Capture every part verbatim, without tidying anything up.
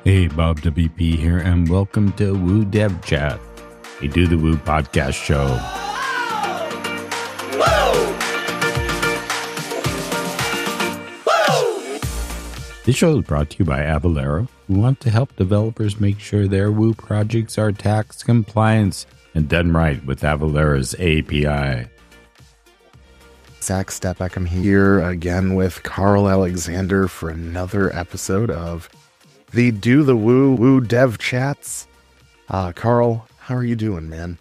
Hey, Bob W P here, and welcome to Woo Dev Chat, a Do the Woo podcast show. This show is brought to you by Avalara, who want to help developers make sure their Woo projects are tax compliant and done right with Avalara's A P I. Zach Stepek, I'm here again with Carl Alexander for another episode of the Do the Woo Woo Dev Chats. Uh, Carl, how are you doing, man?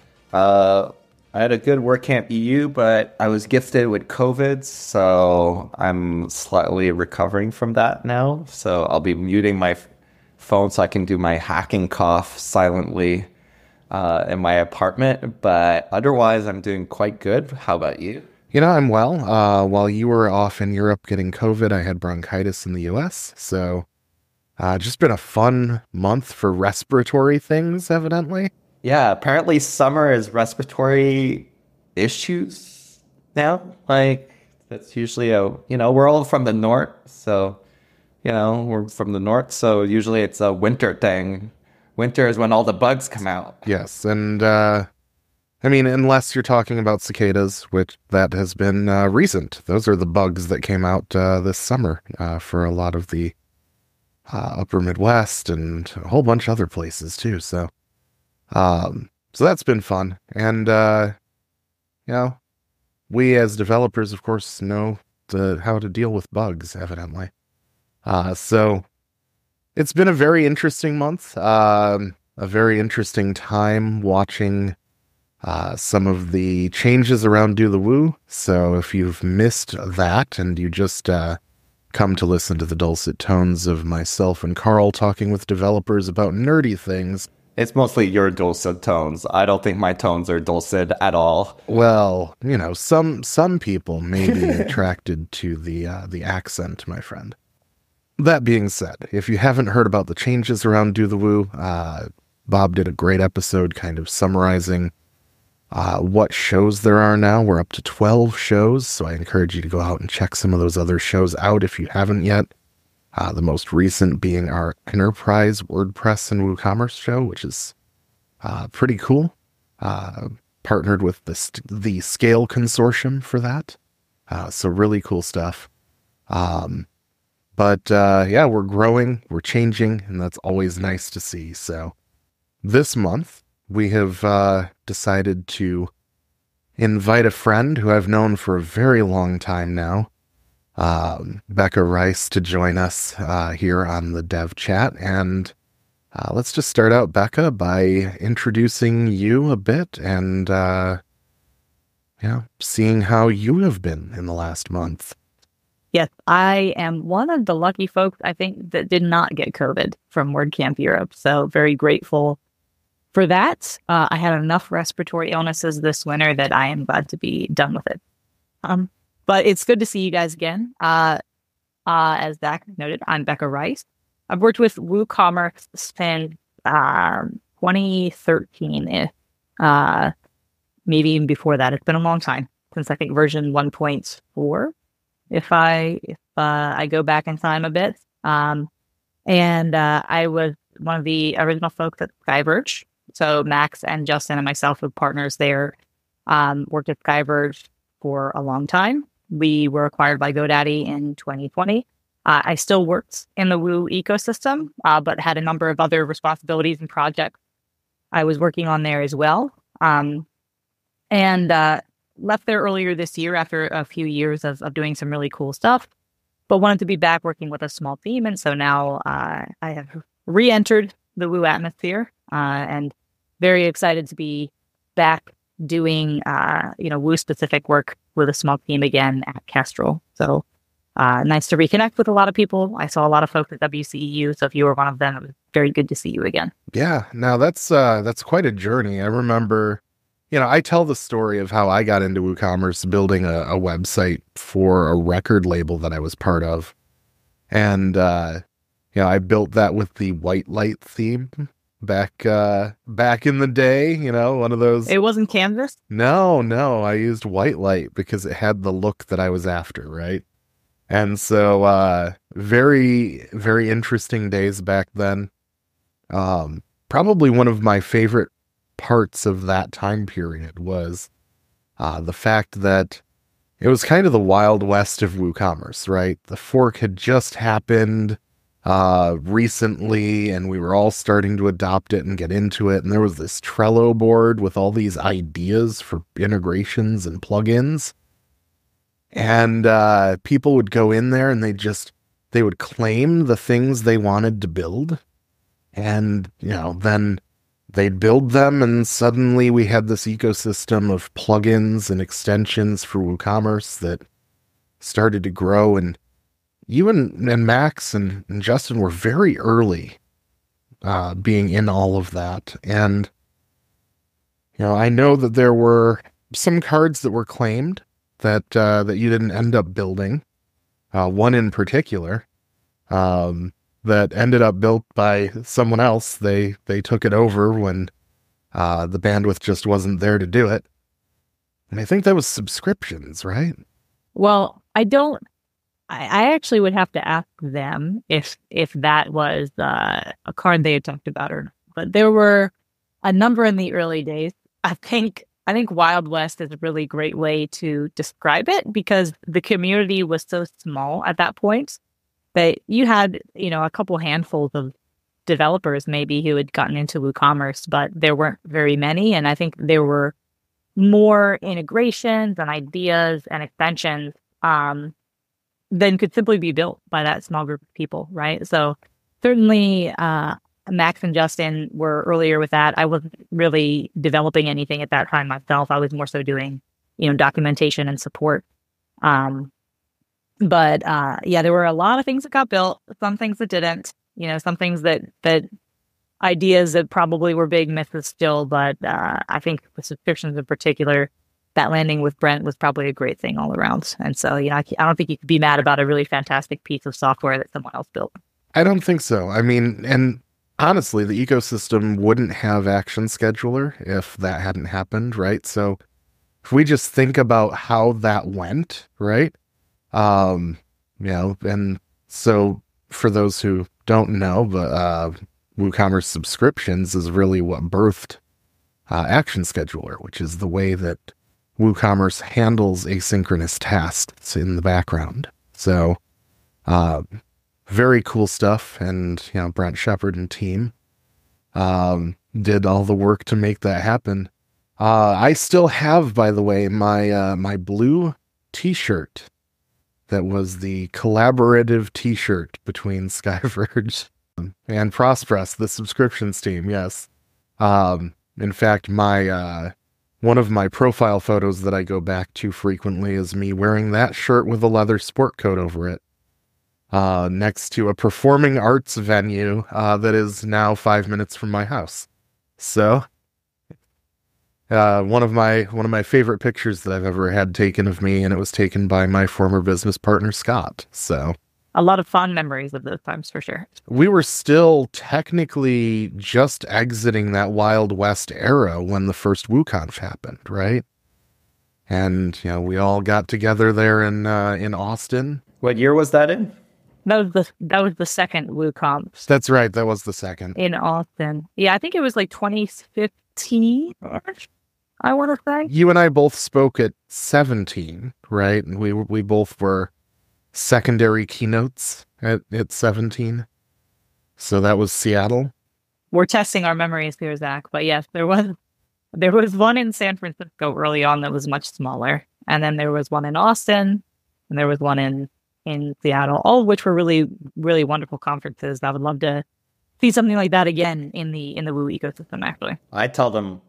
Uh, I had a good WordCamp E U, but I was gifted with COVID, so I'm slightly recovering from that now. So I'll be muting my f- phone so I can do my hacking cough silently uh, in my apartment. But otherwise, I'm doing quite good. How about you? You know, I'm well. Uh, while you were off in Europe getting COVID, I had bronchitis in the U S, so uh, just been a fun month for respiratory things, evidently. Yeah, apparently summer is respiratory issues now. Like, that's usually a, you know, we're all from the north, so, you know, we're from the north, so usually it's a winter thing. Winter is when all the bugs come out. Yes, and, uh, I mean, unless you're talking about cicadas, which that has been uh, recent. Those are the bugs that came out uh, this summer uh, for a lot of the uh, upper Midwest and a whole bunch of other places, too, so... Um, so that's been fun. And, uh, you know, we as developers, of course, know the, how to deal with bugs, evidently. Uh, so it's been a very interesting month, um, a very interesting time watching, uh, some of the changes around Do the Woo. So if you've missed that and you just, uh, come to listen to the dulcet tones of myself and Carl talking with developers about nerdy things, It's mostly your dulcet tones. I don't think my tones are dulcet at all. well, you know, some some people may be attracted to the uh, the accent, my friend. That being said, if you haven't heard about the changes around Do the Woo, uh, Bob did a great episode kind of summarizing uh, what shows there are now. We're up to twelve shows, so I encourage you to go out and check some of those other shows out if you haven't yet. Uh, the most recent being our Enterprise WordPress and WooCommerce show, which is uh, pretty cool. Uh, partnered with the, st- the Scale Consortium for that. Uh, so really cool stuff. Um, but uh, yeah, we're growing, we're changing, and that's always nice to see. So this month, we have uh, decided to invite a friend who I've known for a very long time now, Um, Becca Rice, to join us uh, here on the Dev Chat. And uh, let's just start out, Becca, by introducing you a bit and, uh, you know, seeing how you have been in the last month. Yes, I am one of the lucky folks, I think, that did not get COVID from WordCamp Europe. So very grateful for that. Uh, I had enough respiratory illnesses this winter that I am glad to be done with it. Um, But it's good to see you guys again. Uh, uh, as Zach noted, I'm Becca Rice. I've worked with WooCommerce since uh, twenty thirteen, uh, maybe even before that. It's been a long time, since I think version one point four, if I if uh, I go back in time a bit. Um, and uh, I was one of the original folks at Skyverge. So Max and Justin and myself were partners there. Um, worked at Skyverge for a long time. We were acquired by GoDaddy in twenty twenty. Uh, I still worked in the Woo ecosystem, uh, but had a number of other responsibilities and projects I was working on there as well. Um, and uh, left there earlier this year after a few years of, of doing some really cool stuff, but wanted to be back working with a small team. And so now uh, I have re-entered the Woo atmosphere uh, and very excited to be back doing, uh, you know, Woo-specific work with a small team again at Kestrel. So uh, nice to reconnect with a lot of people. I saw a lot of folks at W C E U, so if you were one of them, it was very good to see you again. Yeah, now that's uh, that's quite a journey. I remember, you know, I tell the story of how I got into WooCommerce building a, a website for a record label that I was part of. And, uh, you know, I built that with the white light theme. Back uh back in the day, you know, one of those. It wasn't Canvas? No, no, I used white light because it had the look that I was after, right? And so, uh, very, very interesting days back then. Um, probably one of my favorite parts of that time period was uh, the fact that it was kind of the Wild West of WooCommerce, right? The fork had just happened uh, recently, and we were all starting to adopt it and get into it. And there was this Trello board with all these ideas for integrations and plugins. And uh, people would go in there and they just, they would claim the things they wanted to build. And, you know, then they'd build them, and suddenly we had this ecosystem of plugins and extensions for WooCommerce that started to grow. And you and, and Max and, and Justin were very early uh, being in all of that. And, you know, I know that there were some cards that were claimed that uh, that you didn't end up building. Uh, one in particular um, that ended up built by someone else. They they took it over when uh, the bandwidth just wasn't there to do it. And I think that was subscriptions, right? Well, I don't. I, I actually would have to ask them if if that was uh, a card they had talked about or not. But there were a number in the early days. I think. I think Wild West is a really great way to describe it because the community was so small at that point that you had, you know, a couple handfuls of developers maybe who had gotten into WooCommerce, but there weren't very many. And I think there were more integrations and ideas and extensions um, than could simply be built by that small group of people, right? So certainly, uh, Max and Justin were earlier with that. I wasn't really developing anything at that time myself. I was more so doing, you know, documentation and support. Um, but uh, yeah, there were a lot of things that got built, some things that didn't. You know, some things that that ideas that probably were big myths still. But uh, I think with subscriptions in particular, that landing with Brent was probably a great thing all around. And so, you know, I, I don't think you could be mad about a really fantastic piece of software that someone else built. I don't think so. I mean, and honestly, the ecosystem wouldn't have Action Scheduler if that hadn't happened, right? So if we just think about how that went, right? Um, you know, and so for those who don't know, but uh, WooCommerce subscriptions is really what birthed uh, Action Scheduler, which is the way that WooCommerce handles asynchronous tasks in the background. So, uh, very cool stuff, and you know, Brent Shepard and team um, did all the work to make that happen. Uh, I still have, by the way, my uh, my blue T-shirt that was the collaborative T-shirt between Skyverge and Prospress, the subscriptions team. Yes, um, in fact, my uh, one of my profile photos that I go back to frequently is me wearing that shirt with a leather sport coat over it. Uh, next to a performing arts venue uh, that is now five minutes from my house. So, uh, one of my one of my favorite pictures that I've ever had taken of me, and it was taken by my former business partner Scott. So, a lot of fond memories of those times for sure. We were still technically just exiting that Wild West era when the first WooConf happened, right? And you know, we all got together there in uh, in Austin. What year was that in? That was the that was the second WooConf. That's right. That was the second in Austin. Yeah, I think it was like twenty fifteen. I want to say you and I both spoke at seventeen, right? And we we both were secondary keynotes at at seventeen. So that was Seattle. We're testing our memories here, Zach. But yes, there was there was one in San Francisco early on that was much smaller, and then there was one in Austin, and there was one in. in Seattle, all of which were really, really wonderful conferences. I would love to see something like that again in the in the Woo ecosystem, actually. I tell them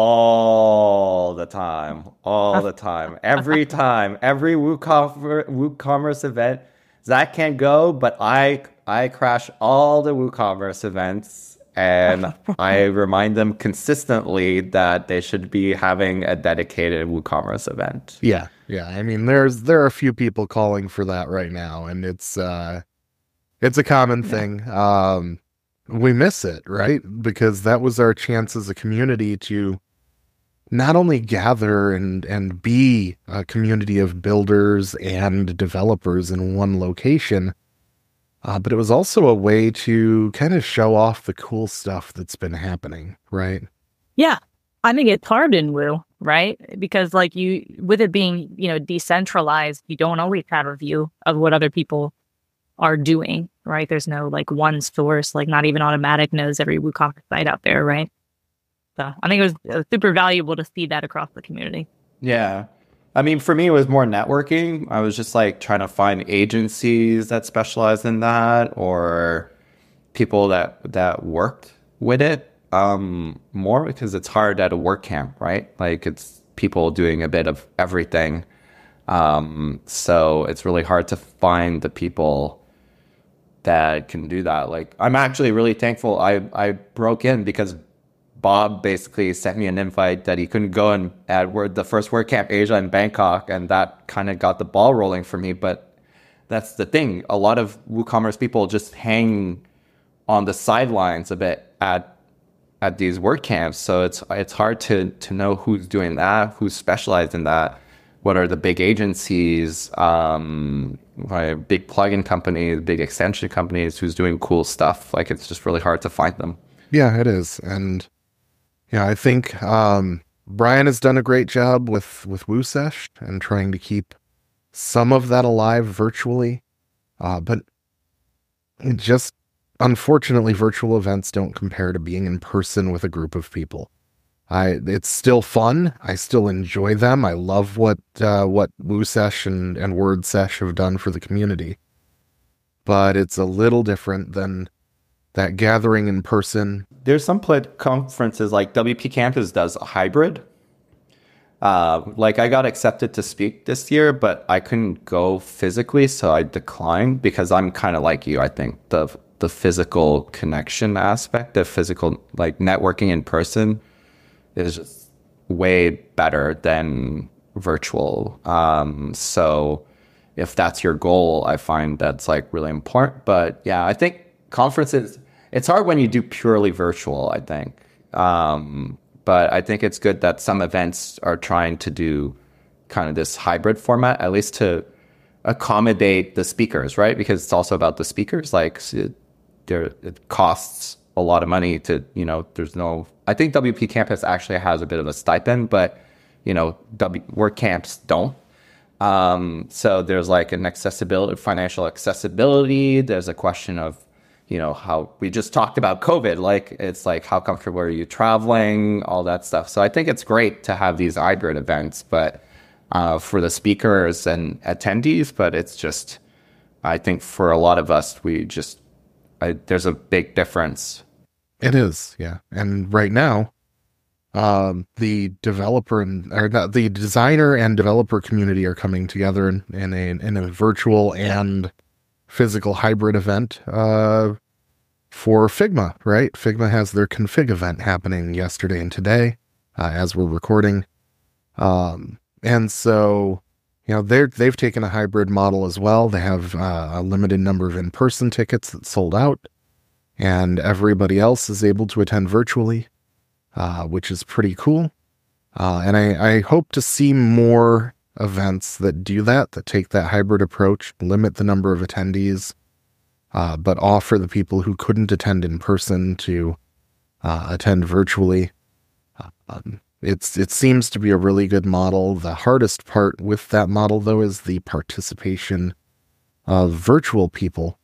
all the time, all the time, every time, every WooCommerce, WooCommerce event. Zach can't go, but I I crash all the WooCommerce events, and I remind them consistently that they should be having a dedicated WooCommerce event. Yeah. Yeah, I mean, there's there are a few people calling for that right now, and it's uh, it's a common thing. Um, we miss it, right? Because that was our chance as a community to not only gather and, and be a community of builders and developers in one location, uh, but it was also a way to kind of show off the cool stuff that's been happening, right? Yeah. I think it's hard in Woo, right? Because like you, with it being, you know, decentralized, you don't always have a view of what other people are doing, right? There's no like one source, like not even Automatic knows every WooCommerce site out there, right? So I think it was uh, super valuable to see that across the community. Yeah. I mean, for me, it was more networking. I was just like trying to find agencies that specialize in that or people that, that worked with it um, more because it's hard at a work camp, right? Like it's people doing a bit of everything. Um, so it's really hard to find the people that can do that. Like I'm actually really thankful I, I broke in because Bob basically sent me an invite that he couldn't go and at word the first WordCamp Asia in Bangkok, and that kind of got the ball rolling for me. But that's the thing. A lot of WooCommerce people just hang on the sidelines a bit at at these WordCamps. So it's it's hard to to know who's doing that, who's specialized in that, what are the big agencies, um, big plugin companies, big extension companies who's doing cool stuff. Like it's just really hard to find them. Yeah, it is. And yeah, I think um, Brian has done a great job with, with WooSesh and trying to keep some of that alive virtually. Uh, but it just, unfortunately, virtual events don't compare to being in person with a group of people. I It's still fun. I still enjoy them. I love what uh, what WooSesh and, and WordSesh have done for the community. But it's a little different than that gathering in person. There's some pl- conferences like W P Campus does a hybrid. Uh, like I got accepted to speak this year, but I couldn't go physically, so I declined because I'm kind of like you. I think the the physical connection aspect, the physical like networking in person, is just way better than virtual. Um, so if that's your goal, I find that's like really important. But yeah, I think conferences, it's hard when you do purely virtual, I think. Um, but I think it's good that some events are trying to do kind of this hybrid format, at least to accommodate the speakers, right? Because it's also about the speakers. Like it, there, it costs a lot of money to, you know, there's no, I think W P Campus actually has a bit of a stipend, but, you know, w, WordCamps don't. Um, so there's like an accessibility, financial accessibility. There's a question of, you know, how we just talked about COVID, like it's like, how comfortable are you traveling, all that stuff. So I think it's great to have these hybrid events, but uh, for the speakers and attendees, but it's just, I think for a lot of us, we just, I, there's a big difference. It is, yeah. And right now, um, the developer and or not, the designer and developer community are coming together in, in a in a virtual and physical hybrid event uh, for Figma, right? Figma has their config event happening yesterday and today uh, as we're recording. Um, and so, you know, they're, they've taken a hybrid model as well. They have uh, a limited number of in-person tickets that sold out, and everybody else is able to attend virtually, uh, which is pretty cool. Uh, and I, I hope to see more events that do that, that take that hybrid approach, limit the number of attendees, uh, but offer the people who couldn't attend in person to uh, attend virtually. Um, it's it seems to be a really good model. The hardest part with that model, though, is the participation of virtual people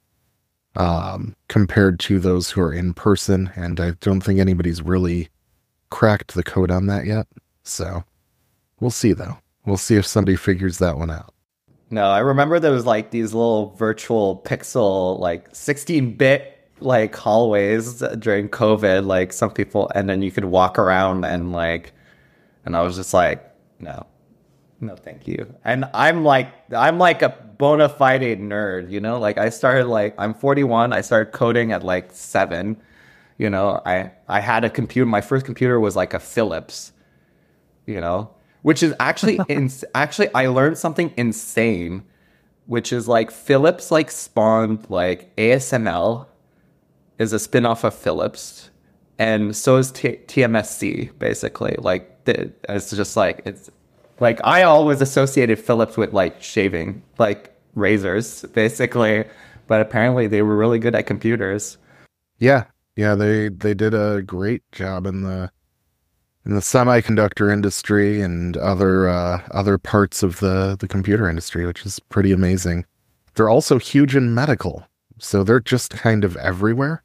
um, compared to those who are in person, and I don't think anybody's really cracked the code on that yet. So we'll see, though. We'll see if somebody figures that one out. No, I remember there was like these little virtual pixel, like sixteen bit like hallways during COVID, like some people, and then you could walk around and like, and I was just like, no, no, thank you. And I'm like, I'm like a bona fide nerd, you know, like I started like, I'm forty-one. I started coding at like seven, you know, I, I had a computer. My first computer was like a Philips, you know, which is actually, in, actually, I learned something insane, which is like Philips like spawned like A S M L is a spinoff of Philips. And so is T- TMSC, basically. Like it's just like it's like I always associated Philips with like shaving, like razors, basically. But apparently they were really good at computers. Yeah, yeah, they they did a great job in the in the semiconductor industry and other uh, other parts of the the computer industry, which is pretty amazing. They're also huge in medical, so they're just kind of everywhere.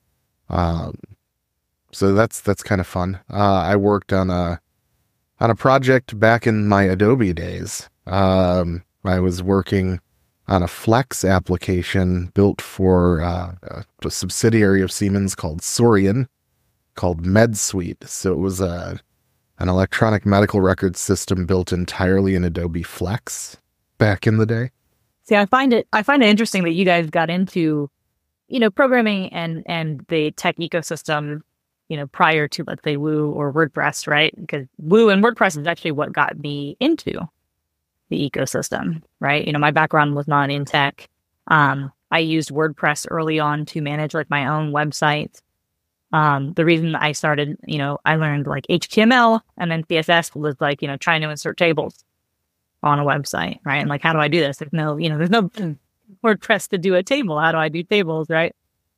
Um, so that's that's kind of fun. Uh, I worked on a on a project back in my Adobe days. Um, I was working on a Flex application built for uh, a subsidiary of Siemens called Sorian, called MedSuite. So it was a an electronic medical record system built entirely in Adobe Flex back in the day. See, I find it I find it interesting that you guys got into, you know, programming and and the tech ecosystem, you know, prior to, let's say, Woo or WordPress, right? Because Woo and WordPress is actually what got me into the ecosystem, right? You know, my background was not in tech. Um, I used WordPress early on to manage like my own website. Um, the reason I started, you know, I learned like H T M L and then C S S was like, you know, trying to insert tables on a website, right? And like, how do I do this? There's no, you know, there's no WordPress to do a table. How do I do tables, right?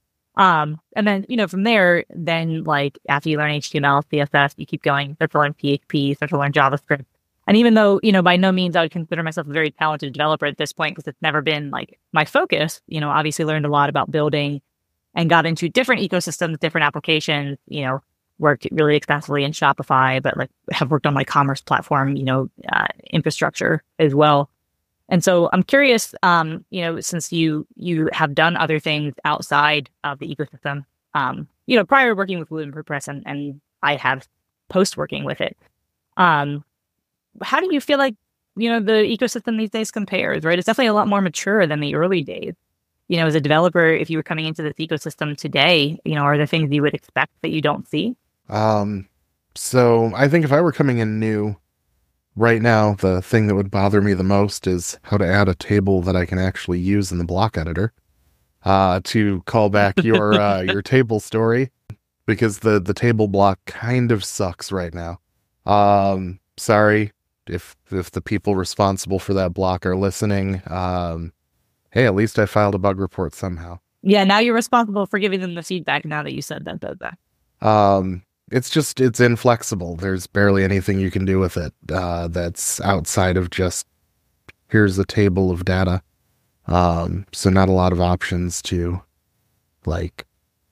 Um, and then, you know, from there, then like after you learn H T M L, C S S, you keep going, start to learn P H P, start to learn JavaScript. And even though, you know, by no means I would consider myself a very talented developer at this point, because it's never been like my focus, you know, obviously learned a lot about building and got into different ecosystems, different applications, you know, worked really extensively in Shopify, but like have worked on my commerce platform, you know, uh, infrastructure as well. And so I'm curious, um, you know, since you you have done other things outside of the ecosystem, um, you know, prior to working with Woo and WordPress, and, and I have post working with it. Um, how do you feel like, you know, the ecosystem these days compares, right? It's definitely a lot more mature than the early days. You know, as a developer, if you were coming into this ecosystem today, you know, are there things you would expect that you don't see? Um, so I think if I were coming in new right now, the thing that would bother me the most is how to add a table that I can actually use in the block editor, uh, to call back your, uh, your table story, because the, the table block kind of sucks right now. Um, sorry if, if the people responsible for that block are listening. Um, hey, at least I filed a bug report somehow. Yeah. Now you're responsible for giving them the feedback now that you said that, though. that. Um, It's just, it's inflexible. There's barely anything you can do with it uh, that's outside of just, here's a table of data. Um, so not a lot of options to, like,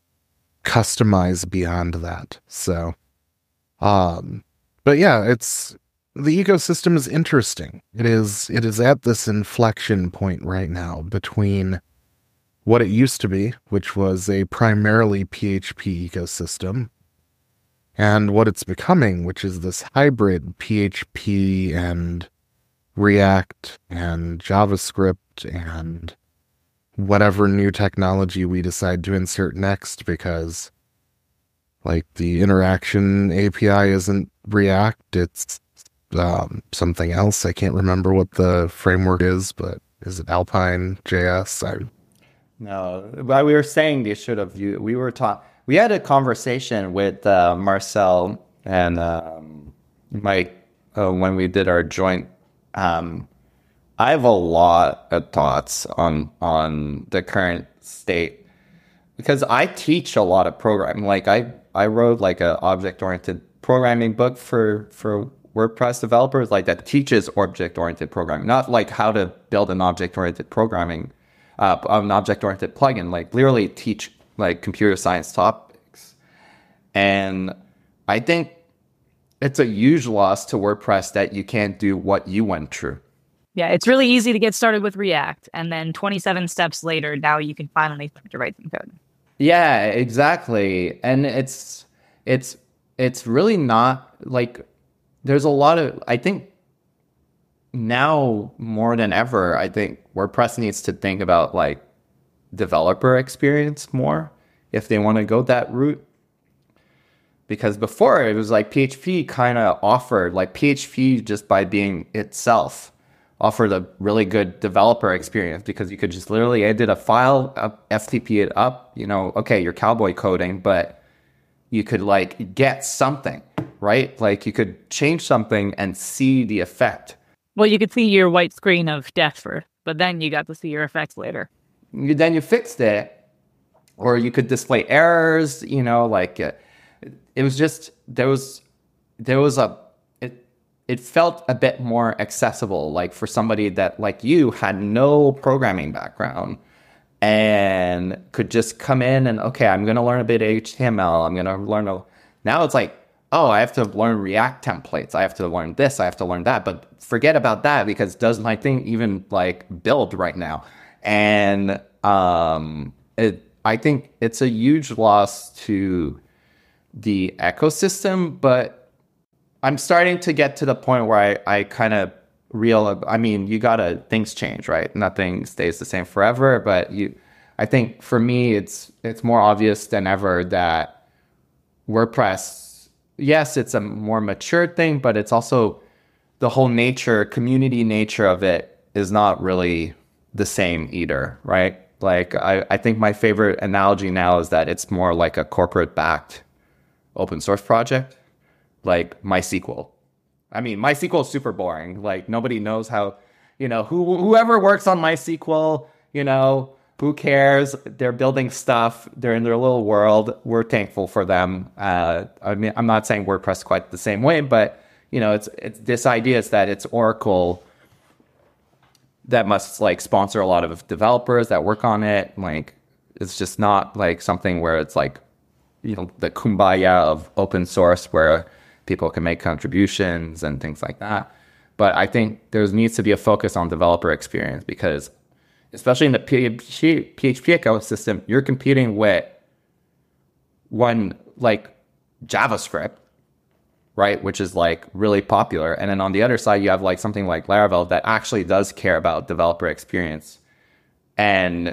customize beyond that. So, um, but yeah, it's, the ecosystem is interesting. It is, it is at this inflection point right now between what it used to be, which was a primarily P H P ecosystem, and what it's becoming, which is this hybrid P H P and React and JavaScript and whatever new technology we decide to insert next, because like the interaction A P I isn't React, it's um, something else. I can't remember what the framework is, but is it Alpine J S? I... No, but we were saying they should have, we were talking, we had a conversation with uh, Marcel and um, Mike uh, when we did our joint. Um, I have a lot of thoughts on on the current state, because I teach a lot of programming. Like I, I wrote like a object-oriented programming book for, for WordPress developers, like that teaches object-oriented programming, not like how to build an object-oriented programming, uh, an object-oriented plugin, like literally teach like computer science topics. And I think it's a huge loss to WordPress that you can't do what you went through. Yeah, it's really easy to get started with React, and then twenty-seven steps later, now you can finally start to write some code. Yeah, exactly. And it's it's it's really not like, there's a lot of, I think now more than ever, I think WordPress needs to think about like developer experience more if they want to go that route. Because before it was like P H P kind of offered, like P H P just by being itself offered a really good developer experience, because you could just literally edit a file, up, F T P it up, you know, okay, you're cowboy coding, but you could like get something. right? Like you could change something and see the effect. Well, you could see your white screen of death first, but then you got to see your effects later. You, then you fixed it, or you could display errors, you know, like uh, it was just, there was, there was a, it, it felt a bit more accessible, like for somebody that like you had no programming background and could just come in and, okay, I'm going to learn a bit of H T M L. I'm going to learn a, now it's like, oh, I have to learn React templates. I have to learn this. I have to learn that. But forget about that, because does my thing even like build right now? And um, it, I think it's a huge loss to the ecosystem. But I'm starting to get to the point where I, I kind of real. I mean, you gotta, things change, right? Nothing stays the same forever. But you, I think for me, it's it's more obvious than ever that WordPress, yes, it's a more mature thing, but it's also the whole nature, community nature of it is not really the same either, right? Like, I, I think my favorite analogy now is that it's more like a corporate-backed open source project, like MySQL. I mean, MySQL is super boring. Like, nobody knows how, you know, who whoever works on MySQL, you know, who cares? They're building stuff. They're in their little world. We're thankful for them. Uh, I mean, I'm not saying WordPress quite the same way, but you know, it's it's this idea is that it's Oracle that must like sponsor a lot of developers that work on it. Like, it's just not like something where it's like, you know, the kumbaya of open source where people can make contributions and things like that. But I think there needs to be a focus on developer experience, because especially in the P H P, P H P ecosystem, you're competing with one like JavaScript, right? Which is like really popular. And then on the other side, you have like something like Laravel that actually does care about developer experience. And,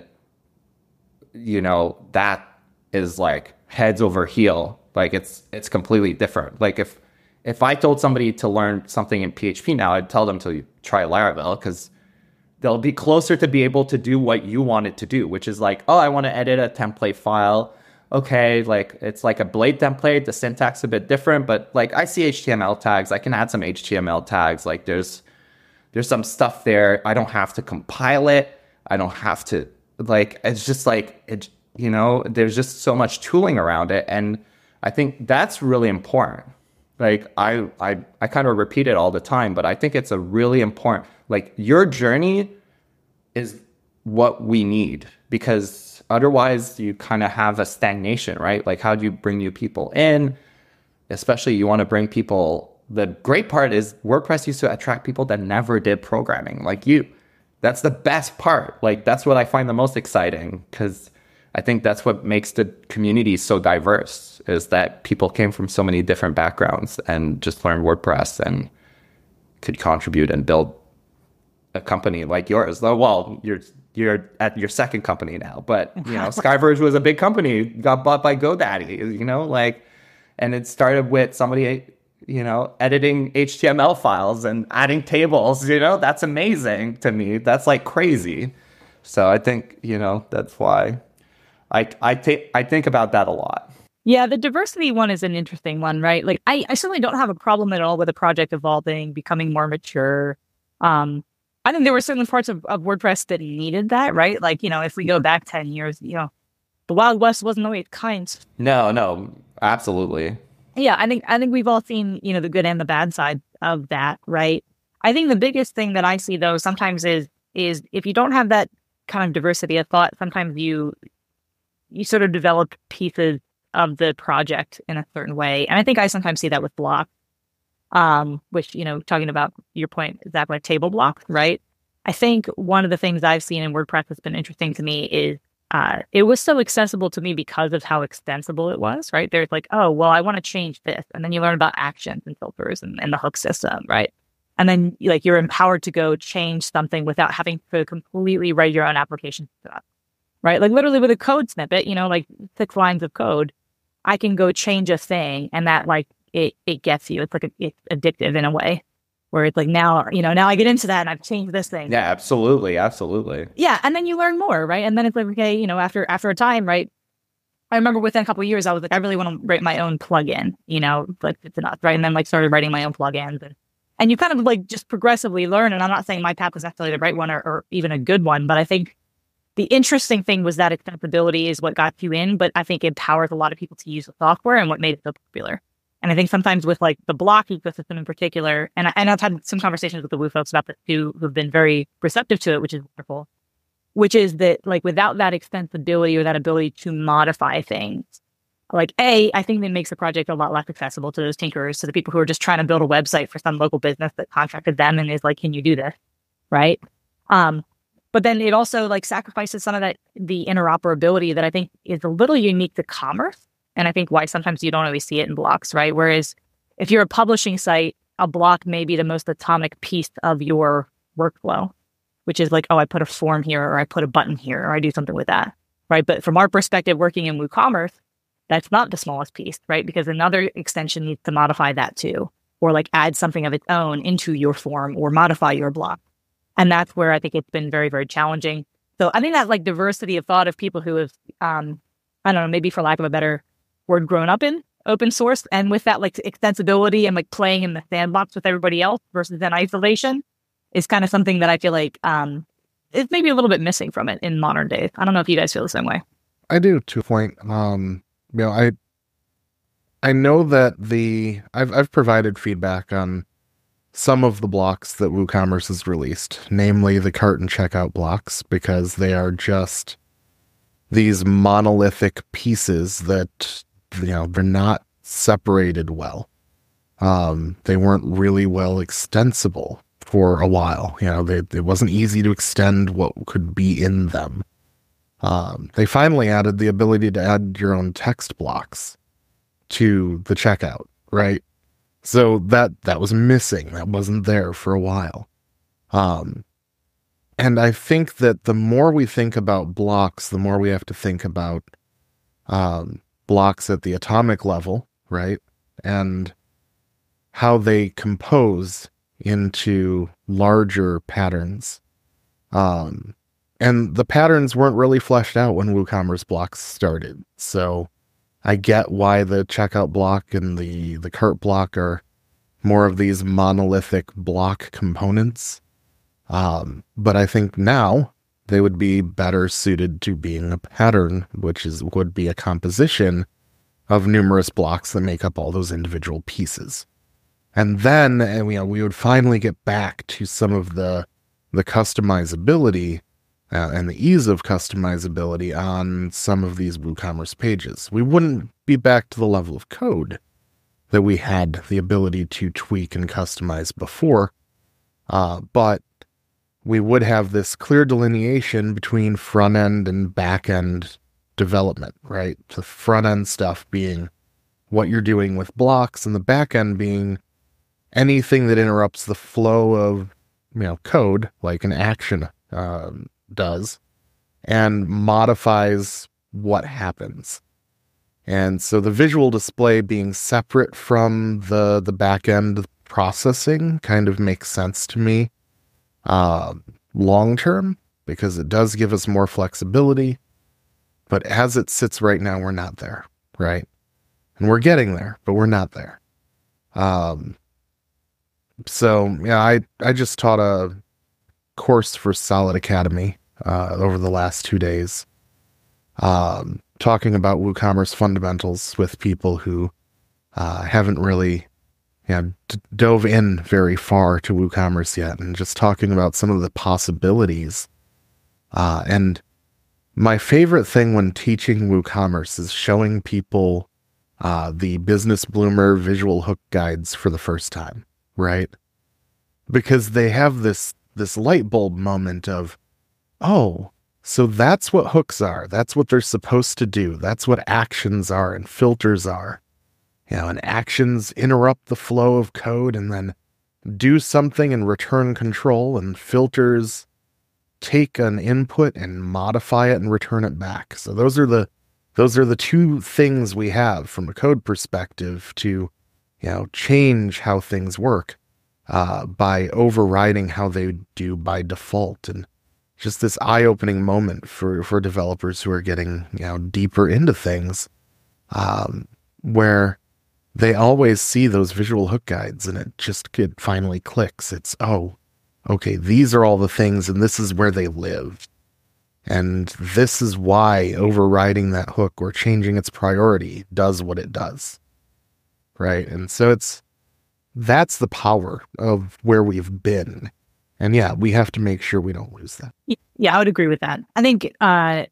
you know, that is like heads over heel. Like it's, it's completely different. Like if, if I told somebody to learn something in P H P now, I'd tell them to try Laravel, because they'll be closer to be able to do what you want it to do, which is like, oh, I want to edit a template file. Okay, like it's like a Blade template. The syntax a bit different, but like I see H T M L tags. I can add some H T M L tags. Like there's there's some stuff there. I don't have to compile it. I don't have to like. It's just like it. You know, there's just so much tooling around it, and I think that's really important. Like I I I kind of repeat it all the time, but I think it's a really important. Like your journey is what we need, because otherwise you kind of have a stagnation, right? Like how do you bring new people in? Especially you want to bring people. The great part is WordPress used to attract people that never did programming like you. That's the best part. Like that's what I find the most exciting, because I think that's what makes the community so diverse, is that people came from so many different backgrounds and just learned WordPress and could contribute and build a company like yours. Well, you're you're at your second company now, but you know, Skyverge was a big company, got bought by GoDaddy, you know, like, and it started with somebody, you know, editing H T M L files and adding tables, you know, that's amazing to me. That's like crazy. So I think, you know, that's why I I take I think about that a lot. Yeah, the diversity one is an interesting one, right? Like I, I certainly don't have a problem at all with a project evolving, becoming more mature. Um, I think there were certain parts of, of WordPress that needed that, right? Like, you know, if we go back ten years, you know, the Wild West wasn't always kind. No, no, absolutely. Yeah, I think I think we've all seen, you know, the good and the bad side of that, right? I think the biggest thing that I see though sometimes is is if you don't have that kind of diversity of thought, sometimes you you sort of develop pieces of the project in a certain way. And I think I sometimes see that with blocks, um, which, you know, talking about your point, is that like table blocks, right? I think one of the things I've seen in WordPress that's been interesting to me is uh, it was so accessible to me because of how extensible it was, right? There's like, oh, well, I want to change this. And then you learn about actions and filters and, and the hook system, right? And then like you're empowered to go change something without having to completely write your own application stuff, right? Like literally with a code snippet, you know, like six lines of code, I can go change a thing, and that like it it gets you. It's like a, it's addictive in a way, where it's like now you know now I get into that and I've changed this thing. Yeah, absolutely, absolutely. Yeah, and then you learn more, right? And then it's like okay, you know, after after a time, right? I remember within a couple of years, I was like, I really want to write my own plugin, you know, like it's enough, right? And then like started writing my own plugins, and and you kind of like just progressively learn. And I'm not saying my path was necessarily the right one or, or even a good one, but I think the interesting thing was that extensibility is what got you in, but I think it empowers a lot of people to use the software and what made it so popular. And I think sometimes with like the block ecosystem in particular, and, I, and I've had some conversations with the Woo folks about this too, who've been very receptive to it, which is wonderful, which is that like without that extensibility or that ability to modify things, like A, I think that makes the project a lot less accessible to those tinkerers, to the people who are just trying to build a website for some local business that contracted them and is like, can you do this? Right. Um, But then it also like sacrifices some of that, the interoperability that I think is a little unique to commerce. And I think why sometimes you don't always see it in blocks, right? Whereas if you're a publishing site, a block may be the most atomic piece of your workflow, which is like, oh, I put a form here, or I put a button here, or I do something with that, right? But from our perspective, working in WooCommerce, that's not the smallest piece, right? Because another extension needs to modify that too, or like add something of its own into your form or modify your block. And that's where I think it's been very, very challenging. So I think that like diversity of thought of people who have, um, I don't know, maybe for lack of a better word, grown up in open source, and with that like extensibility and like playing in the sandbox with everybody else versus in isolation is kind of something that I feel like um, is maybe a little bit missing from it in modern days. I don't know if you guys feel the same way. I do, to a point. Um, you know, I I know that the I've I've provided feedback on some of the blocks that WooCommerce has released, namely the cart and checkout blocks, because they are just these monolithic pieces that, you know, they're not separated well. Um, they weren't really well extensible for a while. You know, they, it wasn't easy to extend what could be in them. Um, they finally added the ability to add your own text blocks to the checkout, right? So that, that was missing. That wasn't there for a while. Um, and I think that the more we think about blocks, the more we have to think about um, blocks at the atomic level, right? And how they compose into larger patterns. Um, and the patterns weren't really fleshed out when WooCommerce blocks started. So I get why the checkout block and the, the cart block are more of these monolithic block components. Um, but I think now they would be better suited to being a pattern, which is would be a composition of numerous blocks that make up all those individual pieces. And then, and, you know, we would finally get back to some of the the customizability uh, and the ease of customizability on some of these WooCommerce pages. We wouldn't be back to the level of code that we had the ability to tweak and customize before, uh, but we would have this clear delineation between front-end and back-end development, right? The front-end stuff being what you're doing with blocks, and the back-end being anything that interrupts the flow of, you know, code, like an action um, does, and modifies what happens. And so the visual display being separate from the, the back-end processing kind of makes sense to me uh, long-term, because it does give us more flexibility. But as it sits right now, we're not there, right? And we're getting there, but we're not there. Um, so, yeah, I, I just taught a course for Solid Academy uh, over the last two days, um, talking about WooCommerce fundamentals with people who uh, haven't really you know, d- dove in very far to WooCommerce yet, and just talking about some of the possibilities. Uh, and my favorite thing when teaching WooCommerce is showing people uh, the Business Bloomer visual hook guides for the first time, right? Because they have this this light bulb moment of, oh, so that's what hooks are. That's what they're supposed to do. That's what actions are and filters are. You know, and actions interrupt the flow of code and then do something and return control, and filters take an input and modify it and return it back. So those are the those are the two things we have from a code perspective to, you know, change how things work uh, by overriding how they do by default. And just this eye-opening moment for, for developers who are getting, you know, deeper into things, um, where they always see those visual hook guides and it just it finally clicks. It's, oh, okay, these are all the things and this is where they live. And this is why overriding that hook or changing its priority does what it does. Right? And so it's, that's the power of where we've been. And yeah, we have to make sure we don't lose that. Yeah, I would agree with that. I think, uh,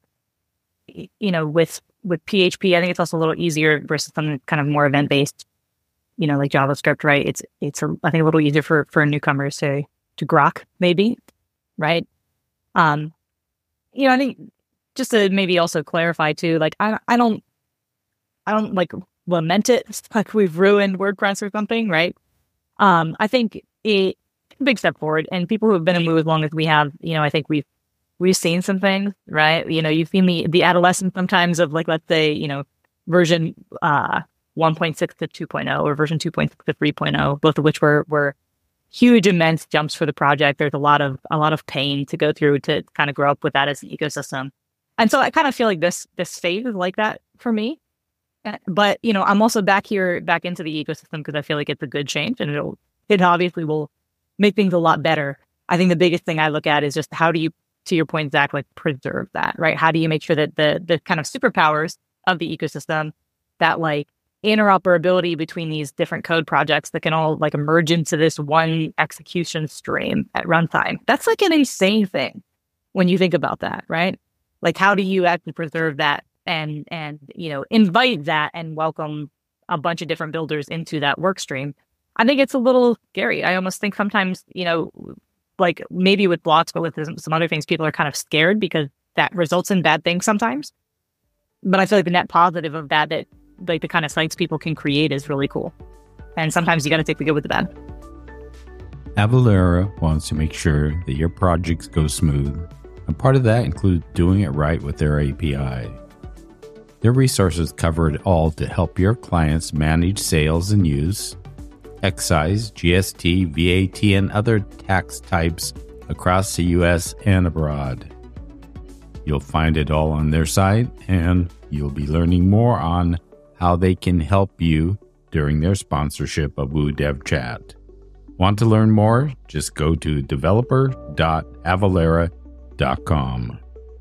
you know, with with P H P, I think it's also a little easier versus something kind of more event based, you know, like JavaScript, right? It's it's a, I think a little easier for for newcomers to to grok, maybe, right? Um, you know, I think just to maybe also clarify too, like I I don't I don't like lament it like we've ruined WordPress or something, right? Um, I think it. Big step forward, and people who have been in Woo as long as we have, you know, I think we've we've seen some things, right? You know, you've seen the the adolescence sometimes of, like, let's say, you know, version uh one point six to two point oh or version two point six to three point oh, both of which were were huge, immense jumps for the project. There's a lot of a lot of pain to go through to kind of grow up with that as an ecosystem, and so I kind of feel like this this phase is like that for me. But you know, I'm also back here back into the ecosystem because I feel like it's a good change, and it'll it obviously will make things a lot better. I think the biggest thing I look at is just how do you, to your point, Zach, like preserve that, right? How do you make sure that the the kind of superpowers of the ecosystem, that like interoperability between these different code projects that can all like emerge into this one execution stream at runtime? That's like an insane thing when you think about that, right? Like, how do you actually preserve that and and you know invite that and welcome a bunch of different builders into that work stream? I think it's a little scary. I almost think sometimes, you know, like maybe with blocks, but with some other things, people are kind of scared because that results in bad things sometimes. But I feel like the net positive of that, that like the kind of sites people can create is really cool. And sometimes you got to take the good with the bad. Avalara wants to make sure that your projects go smooth. And part of that includes doing it right with their A P I. Their resources cover it all to help your clients manage sales and use, excise, G S T, V A T, and other tax types across the U S and abroad. You'll find it all on their site, and you'll be learning more on how they can help you during their sponsorship of Woo Dev Chat. Want to learn more? Just go to developer dot avalara dot com.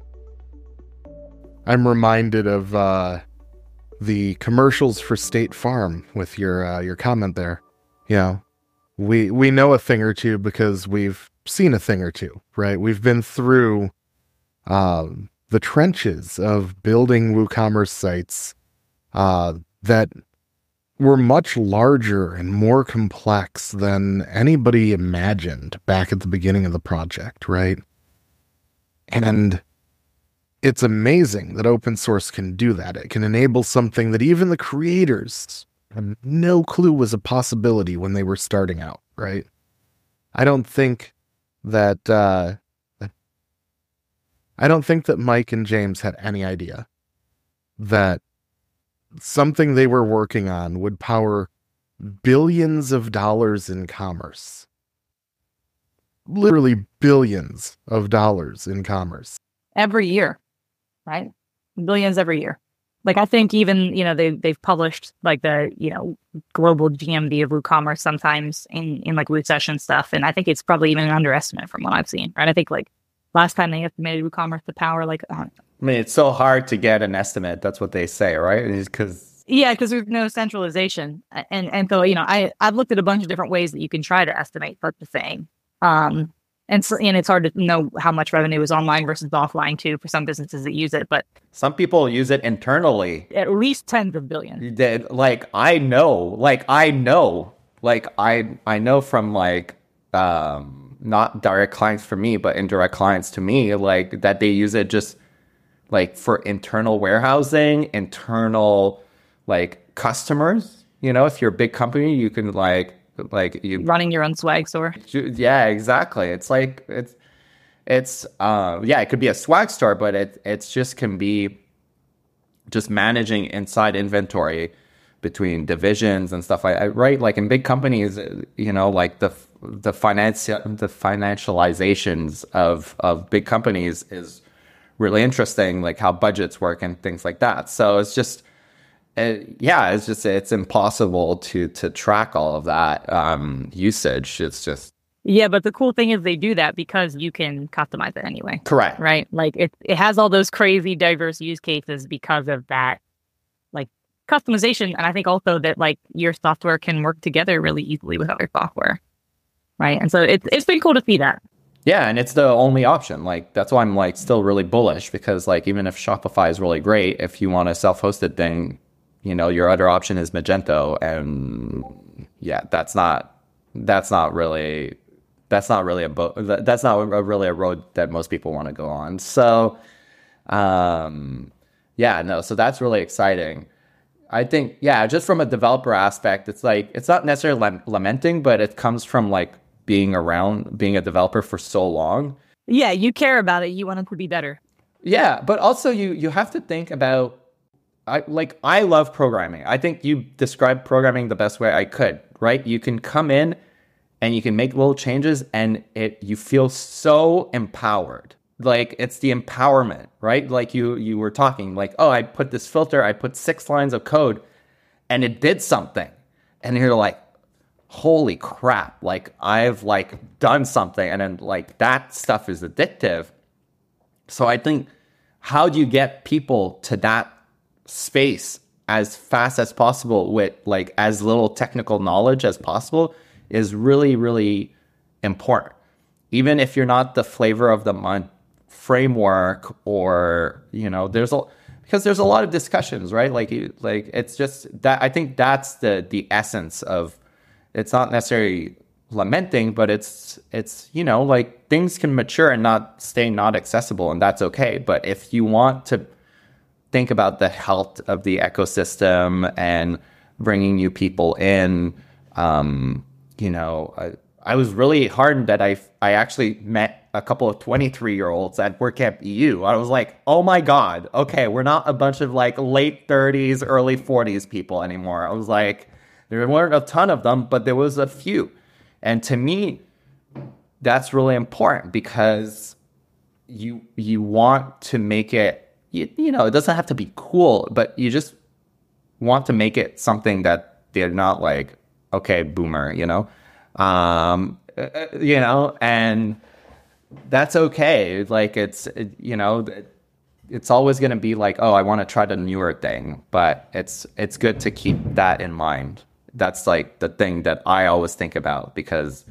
I'm reminded of uh, the commercials for State Farm with your uh, your comment there. You know, we we know a thing or two because we've seen a thing or two, right? We've been through um, the trenches of building WooCommerce sites uh, that were much larger and more complex than anybody imagined back at the beginning of the project, right? And it's amazing that open source can do that. It can enable something that even the creators had no clue was a possibility when they were starting out, right? I don't think that uh, I don't think that Mike and James had any idea that something they were working on would power billions of dollars in commerce. Literally billions of dollars in commerce. Every year, right? Billions every year. Like, I think even, you know, they, they've published like the, you know, global G M V of WooCommerce sometimes in, in like Woo Session stuff. And I think it's probably even an underestimate from what I've seen, right? I think like last time they estimated WooCommerce to power like, uh, I mean, it's so hard to get an estimate. That's what they say, right? Because yeah, because there's no centralization. And, and so, you know, I, I've looked at a bunch of different ways that you can try to estimate such a thing. Um, And so, and it's hard to know how much revenue is online versus offline too for some businesses that use it. But some people use it internally. At least tens of billions. That, like I know, like I know, like I I know from like um, not direct clients for me, but indirect clients to me, like that they use it just like for internal warehousing, internal like customers. You know, if you're a big company, you can like. Like you running your own swag store. Yeah, exactly. It's like it's it's uh yeah, it could be a swag store, but it it's just can be just managing inside inventory between divisions and stuff like that, right? Like in big companies, you know, like the the finance the financializations of of big companies is really interesting, like how budgets work and things like that. So it's just it, yeah, it's just it's impossible to to track all of that um, usage. It's just Yeah, but the cool thing is they do that because you can customize it anyway. correct, Right? Like it it has all those crazy diverse use cases because of that like customization. And I think also that like your software can work together really easily with other software. Right. And so it's it's been cool to see that. Yeah, and it's the only option. Like that's why I'm like still really bullish, because like even if Shopify is really great, if you want a self-hosted thing, you know, your other option is Magento, and yeah, that's not that's not really that's not really a bo- that's not a, really a road that most people want to go on. So, um, yeah, no, so that's really exciting. I think, yeah, just from a developer aspect, it's like it's not necessarily lam- lamenting, but it comes from like being around, being a developer for so long. Yeah, you care about it. You want it to be better. Yeah, but also you you have to think about, I like I love programming. I think you described programming the best way I could, right? You can come in and you can make little changes and it you feel so empowered. Like it's the empowerment, right? Like you you were talking like, oh, I put this filter, I put six lines of code and it did something. And you're like, holy crap, like I've like done something. And then like that stuff is addictive. So I think, how do you get people to that space as fast as possible with like as little technical knowledge as possible is really, really important. Even if you're not the flavor of the month framework, or, you know, there's a, because there's a lot of discussions, right? Like, like it's just that, I think that's the, the essence of, it's not necessarily lamenting, but it's, it's, you know, like things can mature and not stay not accessible, and that's okay. But if you want to think about the health of the ecosystem and bringing new people in, um, you know, I, I was really heartened that I, I actually met a couple of twenty-three year olds at WordCamp E U. I was like, oh my God, okay, we're not a bunch of like late thirties, early forties people anymore. I was like, there weren't a ton of them, but there was a few. And to me, that's really important, because you you want to make it, you, you know, it doesn't have to be cool, but you just want to make it something that they're not like, okay, boomer, you know, um, uh, you know, and that's okay. Like it's, you know, it's always going to be like, oh, I want to try the newer thing, but it's it's good to keep that in mind. That's like the thing that I always think about, because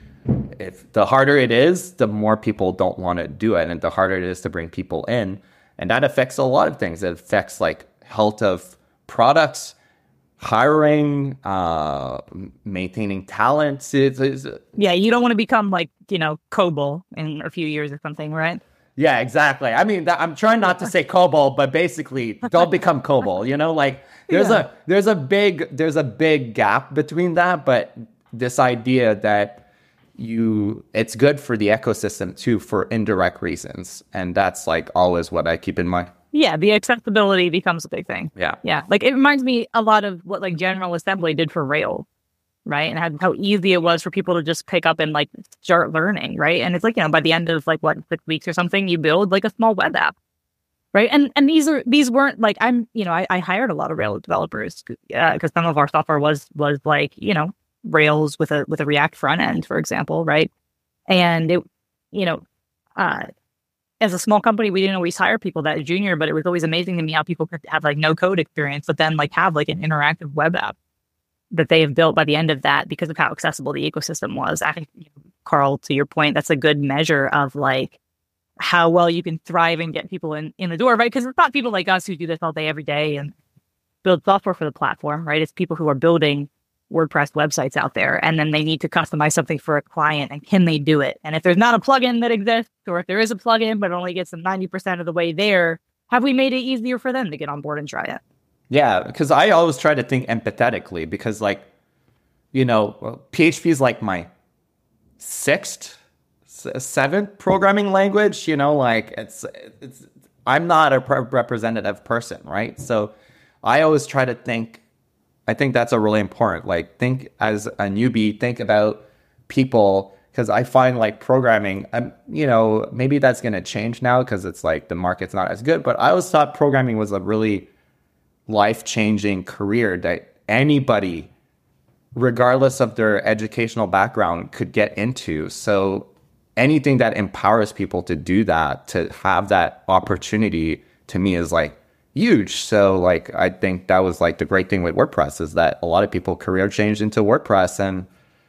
if the harder it is, the more people don't want to do it, and the harder it is to bring people in, and that affects a lot of things. It affects like health of products, hiring, uh, maintaining talent. It's, it's, Yeah, you don't want to become like, you know, COBOL in a few years or something, right? yeah, exactly. I mean, that, I'm trying not to say COBOL, but basically, don't become COBOL. You know, like there's yeah. a there's a big there's a big gap between that, but this idea that you it's good for the ecosystem too for indirect reasons, and that's like always what I keep in mind. Yeah, the accessibility becomes a big thing. Yeah. Yeah. Like it reminds me a lot of what like General Assembly did for Rails, right? And how, how easy it was for people to just pick up and like start learning, right? And it's like, you know, by the end of like what, six weeks or something, you build like a small web app, right? And and these are these weren't like, I'm, you know, I, I hired a lot of Rails developers because uh, some of our software was was like, you know, Rails with a with a React front end, for example, right? And it, you know, uh as a small company, we didn't always hire people that junior, but it was always amazing to me how people could have like no code experience, but then like have like an interactive web app that they have built by the end of that because of how accessible the ecosystem was. I think, Carl, to your point, that's a good measure of like how well you can thrive and get people in, in the door, right? Because it's not people like us who do this all day, every day and build software for the platform, right? It's people who are building WordPress websites out there, and then they need to customize something for a client, and can they do it? And if there's not a plugin that exists, or if there is a plugin but it only gets them ninety percent of the way there, have we made it easier for them to get on board and try it? Yeah, because I always try to think empathetically, because like, you know, well, P H P is like my sixth, seventh programming language, you know, like it's, it's I'm not a representative person, right? So I always try to think, I think that's a really important, like think as a newbie, think about people, because I find like programming, um, you know, maybe that's going to change now because it's like the market's not as good. But I always thought programming was a really life-changing career that anybody, regardless of their educational background, could get into. So anything that empowers people to do that, to have that opportunity, to me is like huge. So like, I think that was like the great thing with WordPress is that a lot of people career changed into WordPress and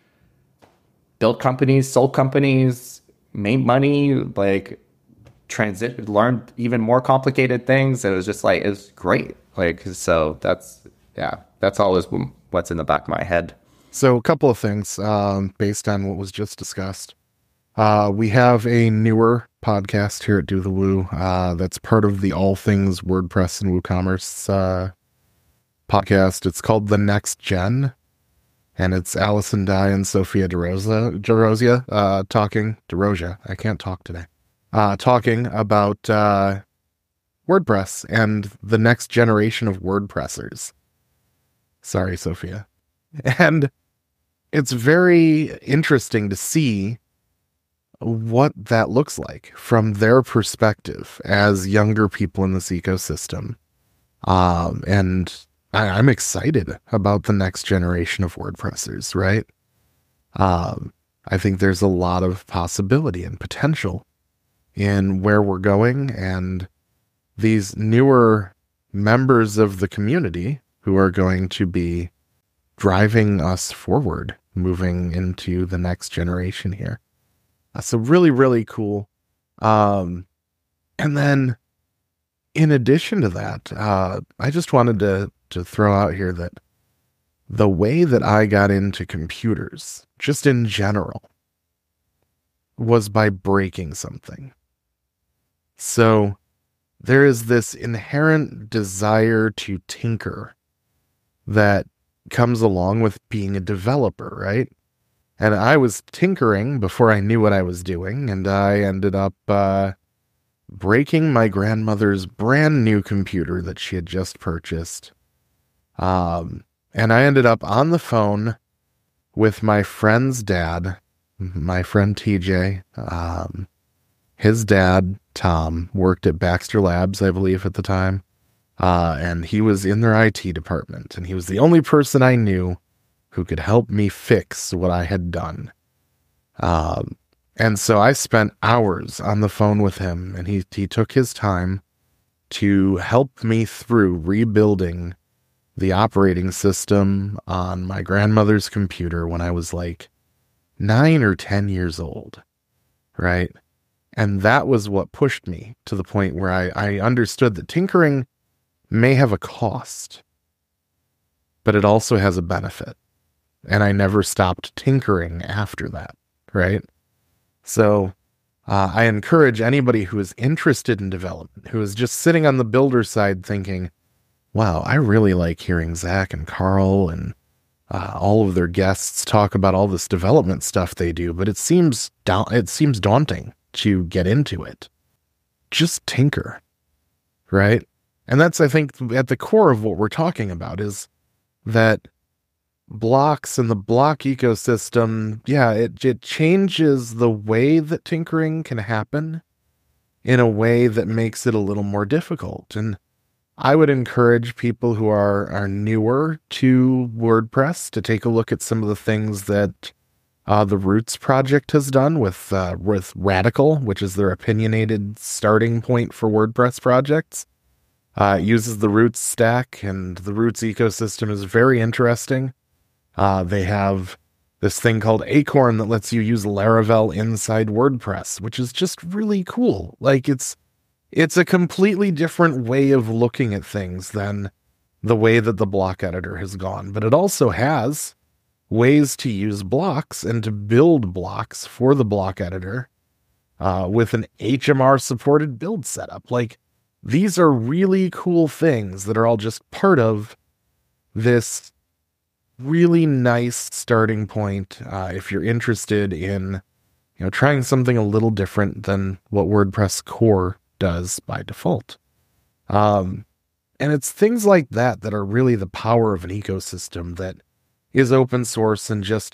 built companies, sold companies, made money, like transit, learned even more complicated things. It was just like, it's great. Like, so that's, yeah, that's always what's in the back of my head. So a couple of things um, based on what was just discussed. Uh, we have a newer podcast here at Do the Woo uh, that's part of the All Things WordPress and WooCommerce uh, podcast. It's called The Next Gen, and it's Allison Dye and Sophia DeRosa, DeRosia uh, talking, DeRosia, I can't talk today, uh, talking about uh, WordPress and the next generation of WordPressers. Sorry, Sophia. And it's very interesting to see what that looks like from their perspective as younger people in this ecosystem. Um, and I, I'm excited about the next generation of WordPressers, right? Um, I think there's a lot of possibility and potential in where we're going, and these newer members of the community who are going to be driving us forward, moving into the next generation here. Uh, so really, really cool. Um, and then in addition to that, uh, I just wanted to, to throw out here that the way that I got into computers, just in general, was by breaking something. So there is this inherent desire to tinker that comes along with being a developer, right? And I was tinkering before I knew what I was doing, and I ended up uh, breaking my grandmother's brand new computer that she had just purchased. Um, and I ended up on the phone with my friend's dad, my friend T J. Um, his dad, Tom, worked at Baxter Labs, I believe, at the time. Uh, and he was in their I T department, and he was the only person I knew who could help me fix what I had done. Um, and so I spent hours on the phone with him, and he, he took his time to help me through rebuilding the operating system on my grandmother's computer when I was like nine or ten years old, right? And that was what pushed me to the point where I, I understood that tinkering may have a cost, but it also has a benefit. And I never stopped tinkering after that, right? So uh, I encourage anybody who is interested in development, who is just sitting on the builder side thinking, wow, I really like hearing Zach and Carl and uh, all of their guests talk about all this development stuff they do, but it seems da- it seems daunting to get into it. Just tinker, right? And that's, I think, at the core of what we're talking about is that blocks and the block ecosystem, yeah, it, it changes the way that tinkering can happen in a way that makes it a little more difficult. And I would encourage people who are, are newer to WordPress to take a look at some of the things that uh, the Roots project has done with, uh, with Radical, which is their opinionated starting point for WordPress projects. Uh, it uses the Roots stack, and the Roots ecosystem is very interesting. Uh, they have this thing called Acorn that lets you use Laravel inside WordPress, which is just really cool. Like it's, it's a completely different way of looking at things than the way that the block editor has gone. But it also has ways to use blocks and to build blocks for the block editor uh, with an H M R supported build setup. Like these are really cool things that are all just part of this really nice starting point uh, if you're interested in, you know, trying something a little different than what WordPress core does by default. Um, and it's things like that that are really the power of an ecosystem that is open source and just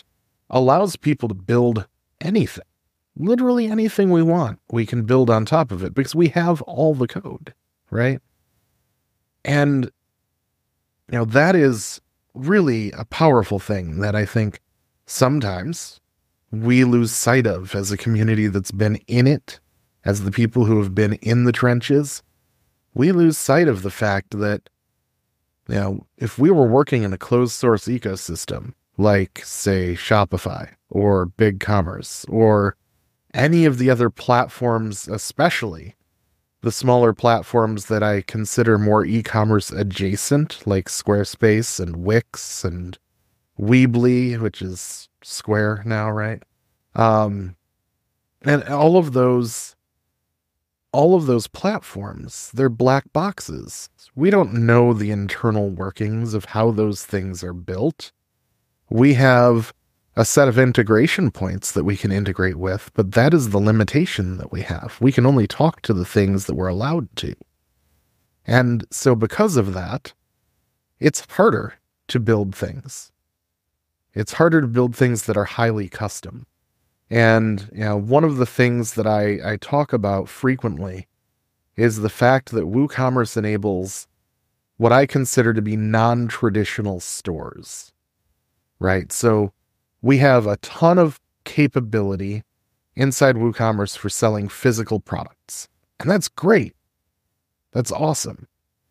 allows people to build anything. Literally anything we want, we can build on top of it because we have all the code, right? And, you know, that is really a powerful thing that I think sometimes we lose sight of as a community that's been in it, as the people who have been in the trenches. We lose sight of the fact that, you know, if we were working in a closed source ecosystem, like, say, Shopify or BigCommerce or any of the other platforms, especially the smaller platforms that I consider more e-commerce adjacent, like Squarespace and Wix and Weebly, which is Square now, right? Um, and all of those, all of those platforms, they're black boxes. We don't know the internal workings of how those things are built. We have a set of integration points that we can integrate with, but that is the limitation that we have. We can only talk to the things that we're allowed to. And so because of that, it's harder to build things. It's harder to build things that are highly custom. And, you know, one of the things that I, I talk about frequently is the fact that WooCommerce enables what I consider to be non-traditional stores, right? So we have a ton of capability inside WooCommerce for selling physical products. And that's great. That's awesome.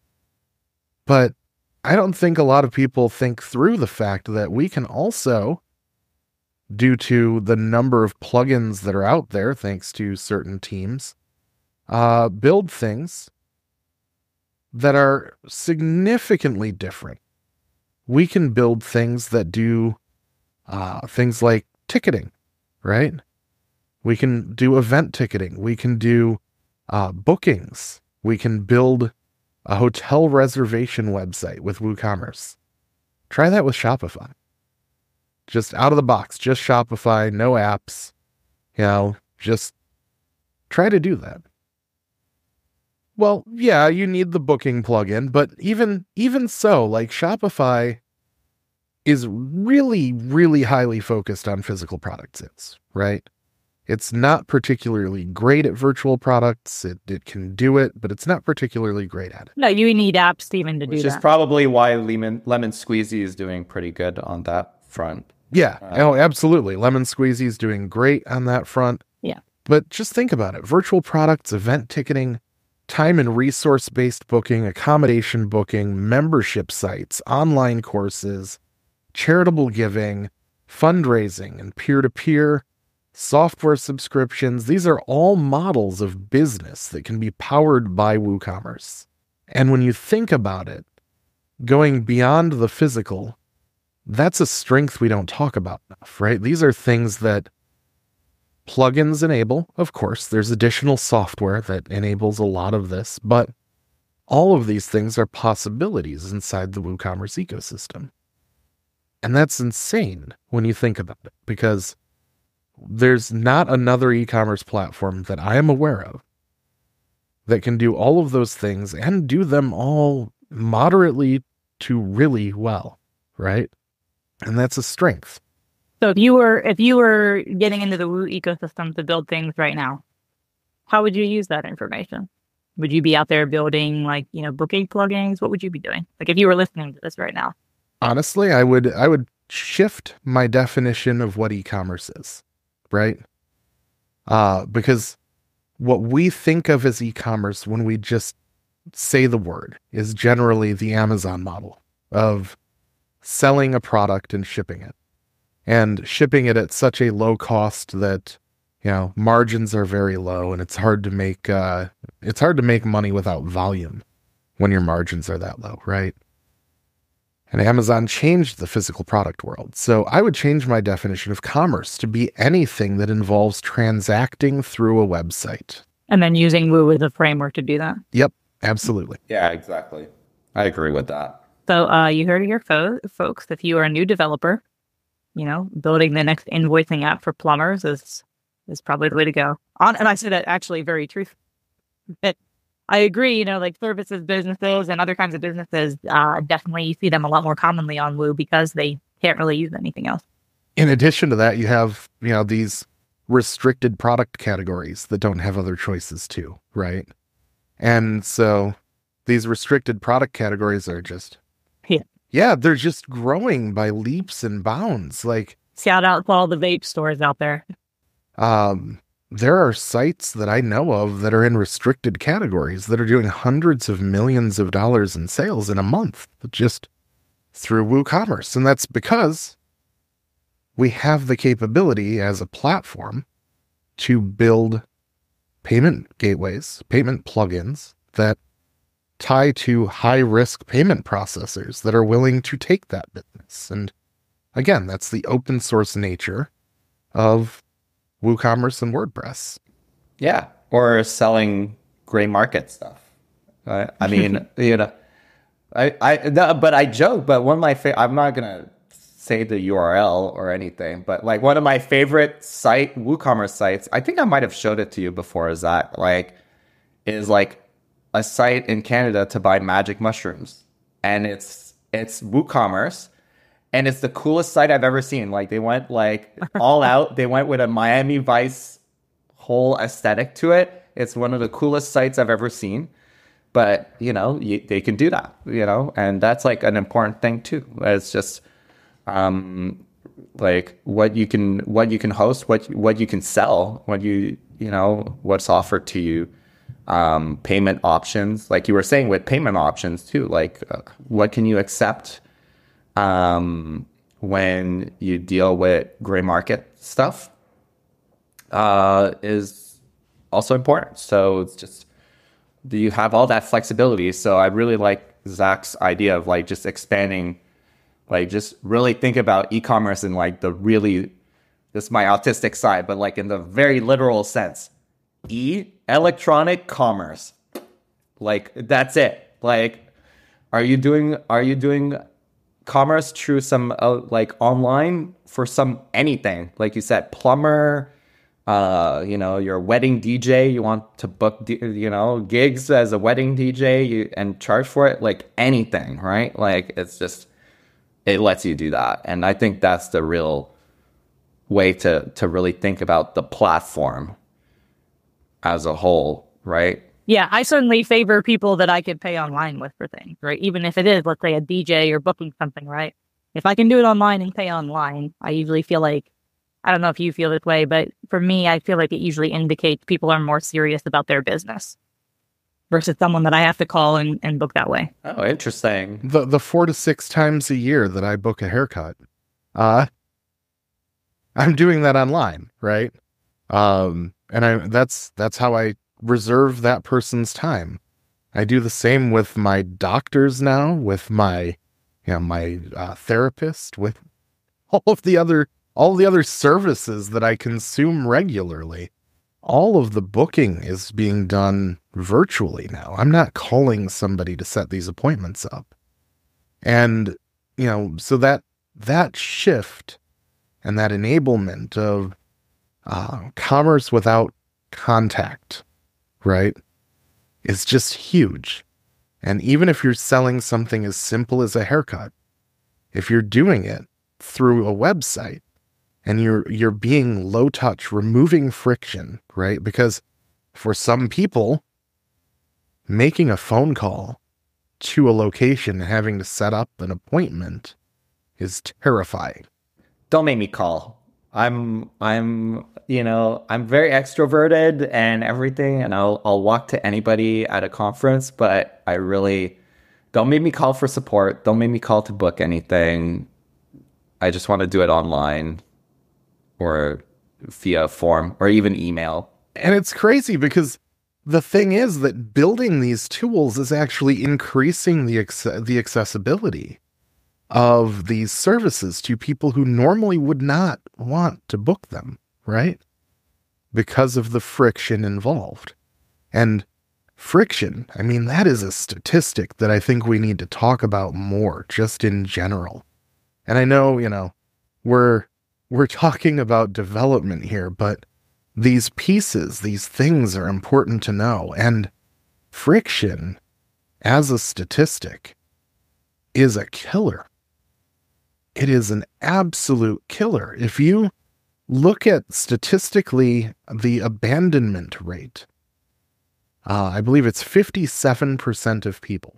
But I don't think a lot of people think through the fact that we can also, due to the number of plugins that are out there, thanks to certain teams, uh, build things that are significantly different. We can build things that do Uh, things like ticketing, right? We can do event ticketing. We can do uh, bookings. We can build a hotel reservation website with WooCommerce. Try that with Shopify. Just out of the box, just Shopify, no apps. You know, just try to do that. Well, yeah, you need the booking plugin, but even even so, like Shopify is really, really highly focused on physical product sales, right? It's not particularly great at virtual products. It it can do it, but it's not particularly great at it. No, you need apps even to do Which that. is probably why Lemon, Lemon Squeezy is doing pretty good on that front. Yeah, Uh, oh, absolutely. Lemon Squeezy is doing great on that front. Yeah. But just think about it. Virtual products, event ticketing, time and resource-based booking, accommodation booking, membership sites, online courses, charitable giving, fundraising, and peer-to-peer, software subscriptions. These are all models of business that can be powered by WooCommerce. And when you think about it, going beyond the physical, that's a strength we don't talk about enough, right? These are things that plugins enable. Of course, there's additional software that enables a lot of this, but all of these things are possibilities inside the WooCommerce ecosystem. And that's insane when you think about it, because there's not another e-commerce platform that I am aware of that can do all of those things and do them all moderately to really well, right? And that's a strength. So if you were if you were getting into the Woo ecosystem to build things right now, how would you use that information? Would you be out there building, like, you know, booking plugins? What would you be doing? Like if you were listening to this right now? Honestly, I would I would shift my definition of what e-commerce is, right? Uh, because what we think of as e-commerce when we just say the word is generally the Amazon model of selling a product and shipping it. And shipping it at such a low cost that, you know, margins are very low, and it's hard to make uh, it's hard to make money without volume when your margins are that low, right? And Amazon changed the physical product world. So I would change my definition of commerce to be anything that involves transacting through a website. And then using Woo as a framework to do that. Yep, absolutely. Yeah, exactly. I agree with that. So uh, you heard it here, fo- folks. If you are a new developer, you know, building the next invoicing app for plumbers is is probably the way to go. On, and I say that actually very truthfully. But I agree, you know, like services businesses and other kinds of businesses, uh, definitely you see them a lot more commonly on Woo because they can't really use anything else. in addition to that, you have, you know, these restricted product categories that don't have other choices too, right? And so these restricted product categories are just, Yeah. yeah, they're just growing by leaps and bounds. Like, Shout out to all the vape stores out there. um, there are sites that I know of that are in restricted categories that are doing hundreds of millions of dollars in sales in a month just through WooCommerce. And that's because we have the capability as a platform to build payment gateways, payment plugins that tie to high-risk payment processors that are willing to take that business. And again, that's the open source nature of WooCommerce and WordPress. Yeah, or selling gray market stuff. Right? I mean, you know, I, I, no, but I joke. But one of my favorite, I'm not gonna say the U R L or anything, but like one of my favorite site WooCommerce sites, I think I might have showed it to you before. Is that like is like a site in Canada to buy magic mushrooms, and it's it's WooCommerce. And it's the coolest site I've ever seen. Like they went like all out. They went with a Miami Vice whole aesthetic to it. It's one of the coolest sites I've ever seen. But, you know, you, they can do that, you know, and that's like an important thing too. It's just um, like what you can what you can host, what what you can sell, what you, you know, what's offered to you. Um, payment options, like you were saying with payment options too, like uh, what can you accept Um, when you deal with gray market stuff, uh, is also important. So it's just, do you have all that flexibility? So I really like Zach's idea of like just expanding, like just really think about e-commerce in like the really, this is my autistic side, but like in the very literal sense, e electronic commerce, like that's it. Like, are you doing, are you doing commerce through some uh, like online for some anything, like you said, plumber, uh, you know, your wedding D J, you want to book, D- you know, gigs as a wedding D J you, and charge for it, like anything, right? Like it's just, it lets you do that. And I think that's the real way to, to really think about the platform as a whole, right? Yeah, I certainly favor people that I could pay online with for things, right? Even if it is, let's say, a D J or booking something, right? If I can do it online and pay online, I usually feel like, I don't know if you feel this way, but for me, I feel like it usually indicates people are more serious about their business versus someone that I have to call and, and book that way. Oh, interesting. The the four to six times a year that I book a haircut, uh, I'm doing that online, right? Um, and I that's that's how I reserve that person's time. I do the same with my doctors now, with my, you know, my uh, therapist, with all of the other, all the other services that I consume regularly. All of the booking is being done virtually now. I'm not calling somebody to set these appointments up. And, you know, so that, that shift and that enablement of uh, commerce without contact, right, is just huge. And even if you're selling something as simple as a haircut, if you're doing it through a website and you're you're being low touch, removing friction, right? Because for some people, making a phone call to a location and having to set up an appointment is terrifying. Don't make me call. I'm, I'm, you know, I'm very extroverted and everything, and I'll, I'll walk to anybody at a conference, but I really, don't make me call for support. Don't make me call to book anything. I just want to do it online or via form or even email. And it's crazy because the thing is that building these tools is actually increasing the acce- the accessibility of these services to people who normally would not want to book them, right? Because of the friction involved. And friction, I mean, that is a statistic that I think we need to talk about more, just in general. And I know, you know, we're we're talking about development here, but these pieces, these things are important to know. And friction, as a statistic, is a killer. it is an absolute killer. If you look at statistically the abandonment rate, uh, I believe it's fifty-seven percent of people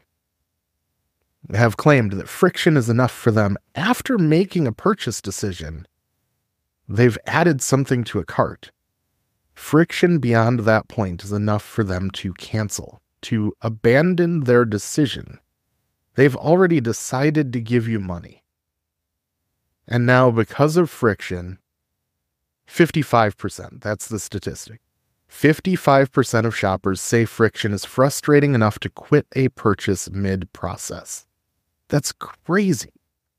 have claimed that friction is enough for them after making a purchase decision. They've added something to a cart. Friction beyond that point is enough for them to cancel, to abandon their decision. They've already decided to give you money. And now, because of friction, fifty-five percent, that's the statistic. fifty-five percent of shoppers say friction is frustrating enough to quit a purchase mid-process. That's crazy.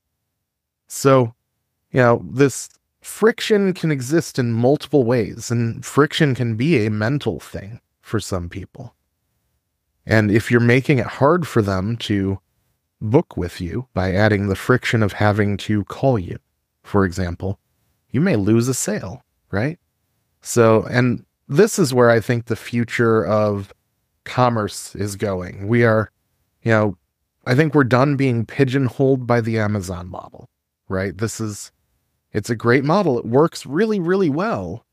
So, you know, this friction can exist in multiple ways, and friction can be a mental thing for some people. And if you're making it hard for them to book with you by adding the friction of having to call you, for example, you may lose a sale, right? So, and this is where I think the future of commerce is going. We are, you know, I think we're done being pigeonholed by the Amazon model, right? This is, it's a great model. It works really, really well.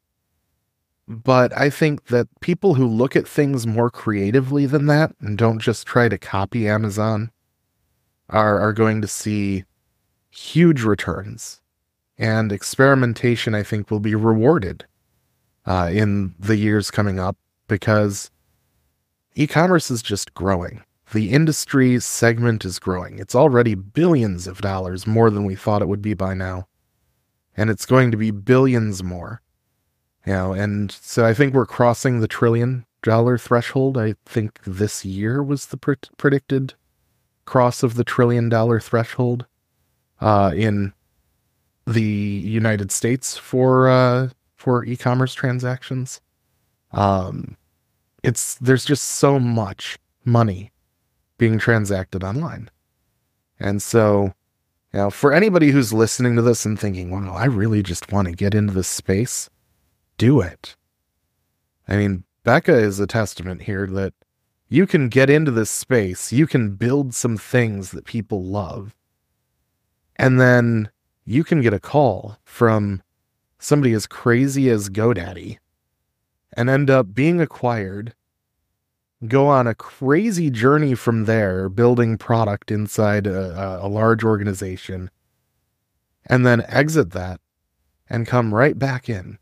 But I think that people who look at things more creatively than that and don't just try to copy Amazon are, are going to see huge returns. And experimentation, I think, will be rewarded uh, in the years coming up, because e-commerce is just growing. The industry segment is growing. It's already billions of dollars more than we thought it would be by now. And it's going to be billions more. You know, and so I think we're crossing the trillion dollar threshold. I think this year was the pr- predicted cross of the trillion dollar threshold uh, in the United States for uh, for e-commerce transactions. Um, it's there's just so much money being transacted online. And so, you know, for anybody who's listening to this and thinking, wow, I really just want to get into this space, do it. I mean, Becca is a testament here that you can get into this space, you can build some things that people love, and then you can get a call from somebody as crazy as GoDaddy and end up being acquired, go on a crazy journey from there, building product inside a, a large organization, and then exit that and come right back in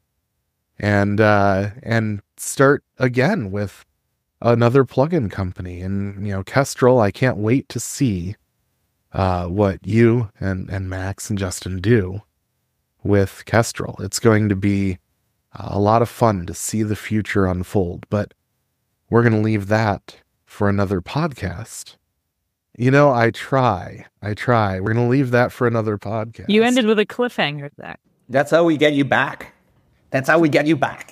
and uh, and start again with another plugin company. And, you know, Kestrel, I can't wait to see uh, what you and, and Max and Justin do with Kestrel. It's going to be a lot of fun to see the future unfold, but we're going to leave that for another podcast. You know, I try. I try. We're going to leave that for another podcast. You ended with a cliffhanger, Zach. That's how we get you back. That's how we get you back.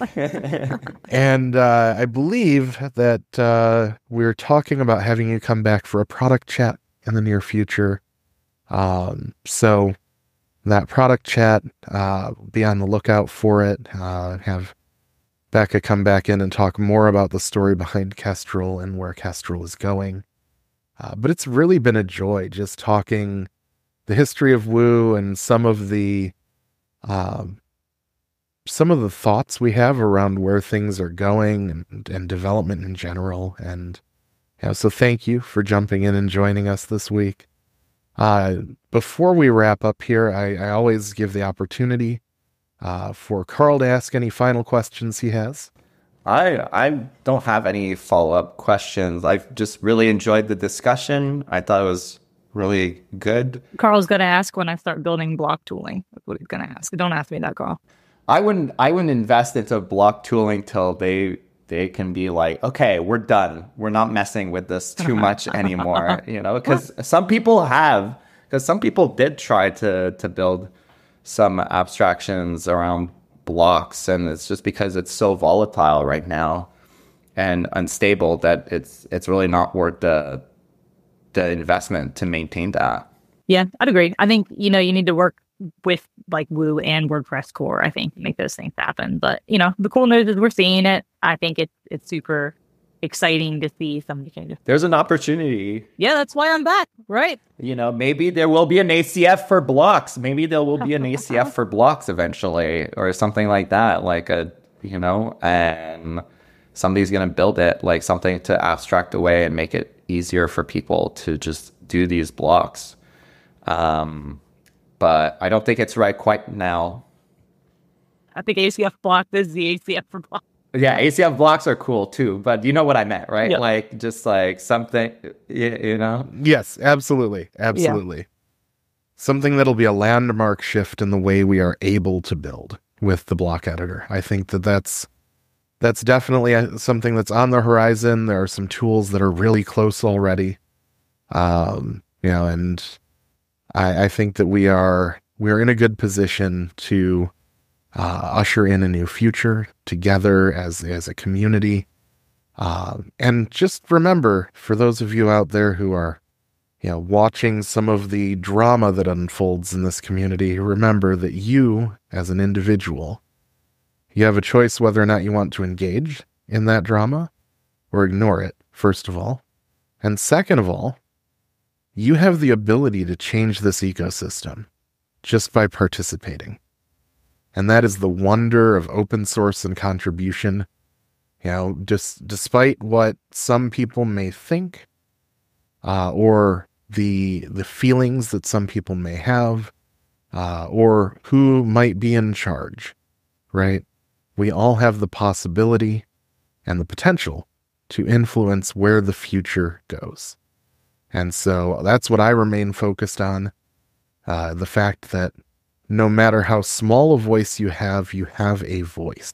And uh, I believe that uh, we're talking about having you come back for a product chat in the near future. Um, so that product chat, uh, be on the lookout for it. Uh, have Becca come back in and talk more about the story behind Kestrel and where Kestrel is going. Uh, but it's really been a joy just talking the history of Woo and some of the um, some of the thoughts we have around where things are going and, and development in general. And yeah, so thank you for jumping in and joining us this week. Uh, before we wrap up here, I, I always give the opportunity Uh, for Carl to ask any final questions he has. I I don't have any follow-up questions. I've just really enjoyed the discussion. I thought it was really good. Carl's going to ask when I start building block tooling. That's what he's going to ask. Don't ask me that, Carl. I wouldn't I wouldn't invest into block tooling till they they can be like, okay, we're done. We're not messing with this too much anymore. You know, because some people have, because some people did try to to build some abstractions around blocks, and it's just because it's so volatile right now and unstable that it's it's really not worth the the investment to maintain that. Yeah, I'd agree. I think, you know, you need to work with like Woo and WordPress core, I think, to make those things happen. But, you know, the cool news is we're seeing it. I think it's it's super exciting to see some of the changes. There's an opportunity. Yeah, that's why I'm back, right? You know, maybe there will be an A C F for blocks. Maybe there will be an A C F for blocks eventually, or something like that. Like a, you know, and somebody's going to build it, like something to abstract away and make it easier for people to just do these blocks. Um, but I don't think it's right quite now. I think A C F block is the A C F for block. Yeah, A C F blocks are cool too, but you know what I meant, right? Yep. Like just like something, you, you know? Yes, absolutely. Absolutely. Yeah. Something that'll be a landmark shift in the way we are able to build with the block editor. I think that that's, that's definitely a, something that's on the horizon. There are some tools that are really close already. Um, you know, and I, I think that we are, we are in a good position to Uh, usher in a new future together as as a community. Uh, and just remember, for those of you out there who are, you know, watching some of the drama that unfolds in this community, remember that you, as an individual, you have a choice whether or not you want to engage in that drama or ignore it, first of all. And second of all, you have the ability to change this ecosystem just by participating. And that is the wonder of open source and contribution. You know, just despite what some people may think, uh, or the the feelings that some people may have, uh, or who might be in charge, right? We all have the possibility and the potential to influence where the future goes. And so that's what I remain focused on. Uh, the fact that no matter how small a voice you have, you have a voice.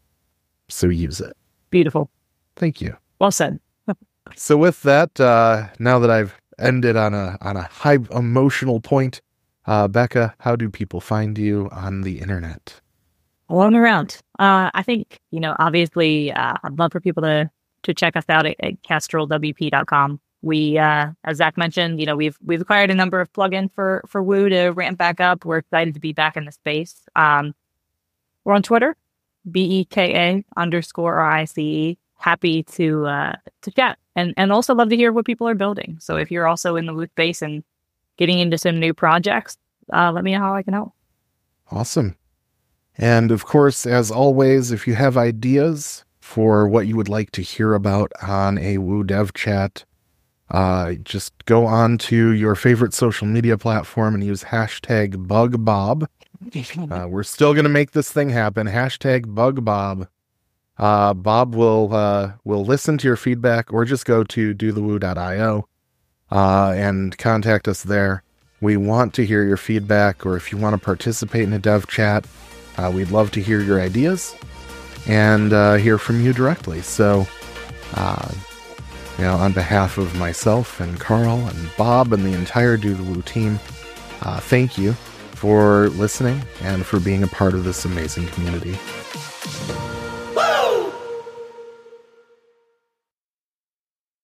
So use it. Beautiful. Thank you. Well said. So with that, uh, now that I've ended on a on a high emotional point, uh, Becca, how do people find you on the internet? Along around. Uh, I think, you know, obviously, uh, I'd love for people to to check us out at, at Kestrel W P dot com. We, uh, as Zach mentioned, you know, we've we've acquired a number of plugins for for Woo to ramp back up. We're excited to be back in the space. Um, we're on Twitter, B E K A underscore R I C E. Happy to uh, to chat and and also love to hear what people are building. So if you're also in the Woo space and getting into some new projects, uh, let me know how I can help. Awesome. And of course, as always, if you have ideas for what you would like to hear about on a Woo Dev Chat, Uh, just go on to your favorite social media platform and use hashtag BugBob. Uh, we're still going to make this thing happen. Hashtag BugBob. Uh, Bob will, uh, will listen to your feedback, or just go to do the woo dot io, uh, and contact us there. We want to hear your feedback, or if you want to participate in a dev chat, uh, we'd love to hear your ideas and, uh, hear from you directly. So, uh, You know, on behalf of myself and Carl and Bob and the entire Do the Woo team, uh, thank you for listening and for being a part of this amazing community.